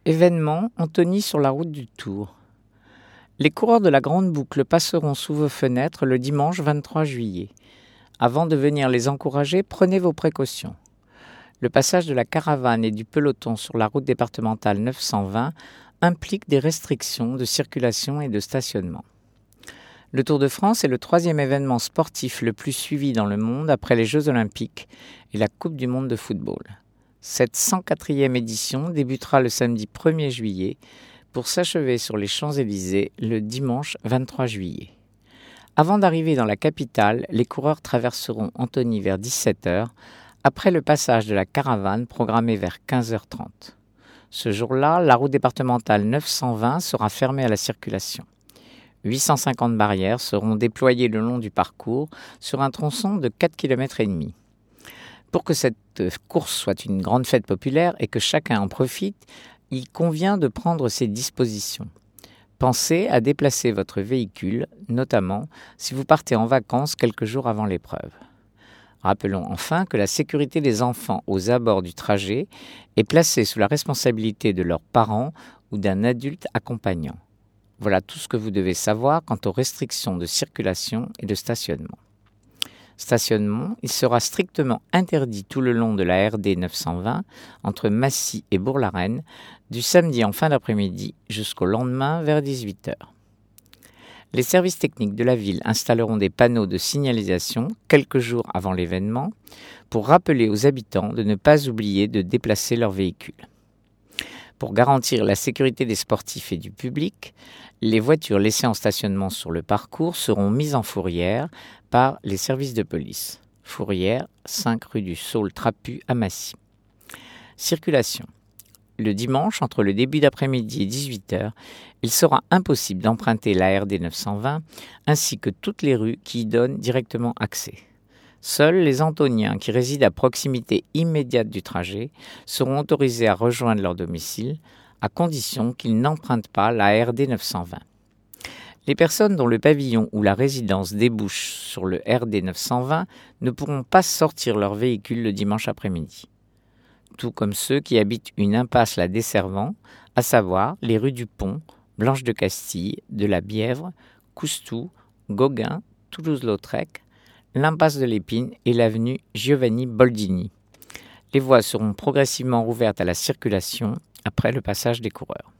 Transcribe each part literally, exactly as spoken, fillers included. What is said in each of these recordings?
Événement, Antony sur la route du Tour. Les coureurs de la Grande Boucle passeront sous vos fenêtres le dimanche vingt-trois juillet. Avant de venir les encourager, prenez vos précautions. Le passage de la caravane et du peloton sur la route départementale neuf cent vingt implique des restrictions de circulation et de stationnement. Le Tour de France est le troisième événement sportif le plus suivi dans le monde après les Jeux Olympiques et la Coupe du Monde de football. Cette cent quatrième édition débutera le samedi premier juillet pour s'achever sur les Champs-Élysées le dimanche vingt-trois juillet. Avant d'arriver dans la capitale, les coureurs traverseront Antony vers dix-sept heures, après le passage de la caravane programmé vers quinze heures trente. Ce jour-là, la route départementale neuf cent vingt sera fermée à la circulation. huit cent cinquante barrières seront déployées le long du parcours sur un tronçon de quatre virgule cinq kilomètres. Pour que cette course soit une grande fête populaire et que chacun en profite, il convient de prendre ses dispositions. Pensez à déplacer votre véhicule, notamment si vous partez en vacances quelques jours avant l'épreuve. Rappelons enfin que la sécurité des enfants aux abords du trajet est placée sous la responsabilité de leurs parents ou d'un adulte accompagnant. Voilà tout ce que vous devez savoir quant aux restrictions de circulation et de stationnement. Stationnement, il sera strictement interdit tout le long de la R D neuf cent vingt entre Massy et Bourg-la-Reine du samedi en fin d'après-midi jusqu'au lendemain vers dix-huit heures. Les services techniques de la ville installeront des panneaux de signalisation quelques jours avant l'événement pour rappeler aux habitants de ne pas oublier de déplacer leur véhicule. Pour garantir la sécurité des sportifs et du public, les voitures laissées en stationnement sur le parcours seront mises en fourrière par les services de police. Fourrière, cinq rue du Saule-Trapu à Massy. Circulation. Le dimanche, entre le début d'après-midi et dix-huit heures, il sera impossible d'emprunter la R D neuf cent vingt ainsi que toutes les rues qui y donnent directement accès. Seuls les Antoniens qui résident à proximité immédiate du trajet seront autorisés à rejoindre leur domicile, à condition qu'ils n'empruntent pas la R D neuf cent vingt. Les personnes dont le pavillon ou la résidence débouche sur le R D neuf cent vingt ne pourront pas sortir leur véhicule le dimanche après-midi. Tout comme ceux qui habitent une impasse la desservant, à savoir les rues du Pont, Blanche de Castille, de la Bièvre, Coustou, Gauguin, Toulouse-Lautrec, l'impasse de l'Épine et l'avenue Giovanni Boldini. Les voies seront progressivement rouvertes à la circulation après le passage des coureurs.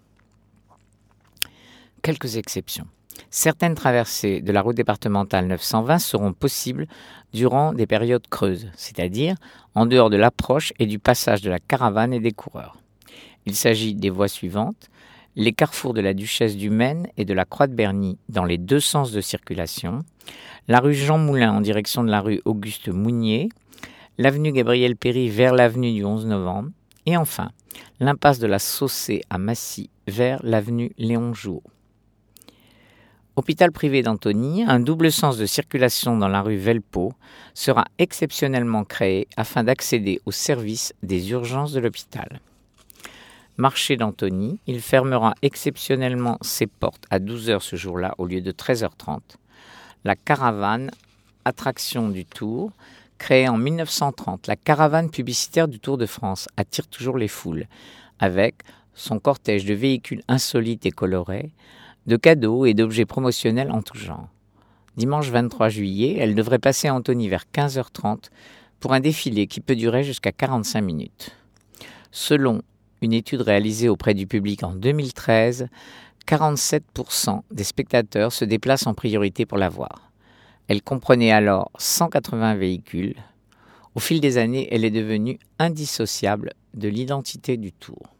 Quelques exceptions. Certaines traversées de la route départementale neuf cent vingt seront possibles durant des périodes creuses, c'est-à-dire en dehors de l'approche et du passage de la caravane et des coureurs. Il s'agit des voies suivantes: les carrefours de la Duchesse du Maine et de la Croix de Berny dans les deux sens de circulation, la rue Jean Moulin en direction de la rue Auguste Mounier, l'avenue Gabriel Péri vers l'avenue du onze novembre, et enfin l'impasse de la Saussée à Massy vers l'avenue Léon Jouot. Hôpital privé d'Antony, un double sens de circulation dans la rue Velpeau sera exceptionnellement créé afin d'accéder aux services des urgences de l'hôpital. Marché d'Antony, il fermera exceptionnellement ses portes à douze heures ce jour-là au lieu de treize heures trente. La caravane, attraction du Tour, créée en mille neuf cent trente, la caravane publicitaire du Tour de France attire toujours les foules, avec son cortège de véhicules insolites et colorés, de cadeaux et d'objets promotionnels en tout genre. Dimanche vingt-trois juillet, elle devrait passer à Antony vers quinze heures trente pour un défilé qui peut durer jusqu'à quarante-cinq minutes. Selon une étude réalisée auprès du public en deux mille treize, quarante-sept pour cent des spectateurs se déplacent en priorité pour la voir. Elle comprenait alors cent quatre-vingts véhicules. Au fil des années, elle est devenue indissociable de l'identité du Tour.